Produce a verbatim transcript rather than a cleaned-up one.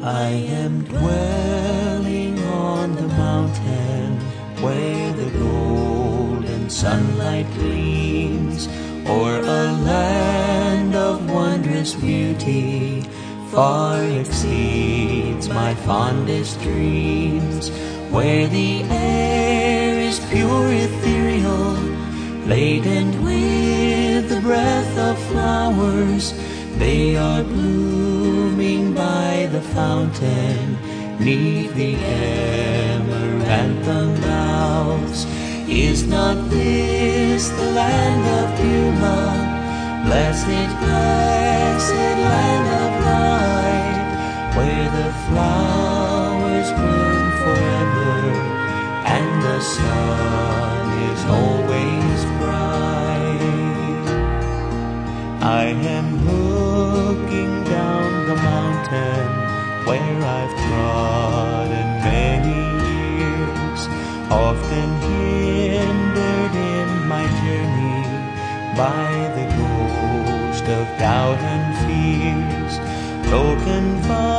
I am dwelling on the mountain where the golden sunlight gleams, o'er a land of wondrous beauty, far exceeds my fondest dreams, where the air is pure ethereal, laden with the breath of flowers. They are blooming by the fountain, 'neath the amaranthine boughs. Is not this the land of pure love? Blessed, blessed land of light, where the flowers bloom forever, and the sun is always bright. I am looking down the mountain where I've trodden many years, often hindered in my journey by the ghost of doubt and fears, broken by